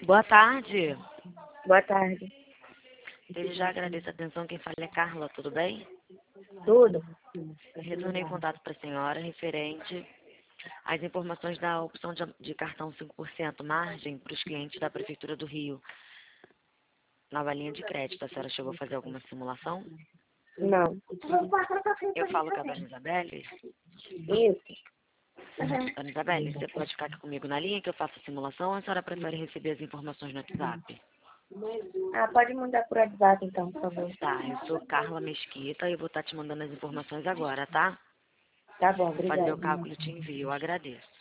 Boa tarde. Boa tarde. Desde já agradeço a atenção. Quem fala é Carla, tudo bem? Tudo? Retornei contato para a senhora referente às informações da opção de cartão 5% margem para os clientes da Prefeitura do Rio. Nova linha de crédito. A senhora chegou a fazer alguma simulação? Não. Eu falo com a dona Isabelle. Isso. Dona Isabelle, você pode ficar aqui comigo na linha que eu faço a simulação ou a senhora prefere receber as informações no WhatsApp? Ah, pode mandar por WhatsApp então, por favor. Tá, eu sou Carla Mesquita e eu vou estar te mandando as informações agora, tá? Tá bom, Vou fazer o obrigada. cálculo e te envio. Eu agradeço.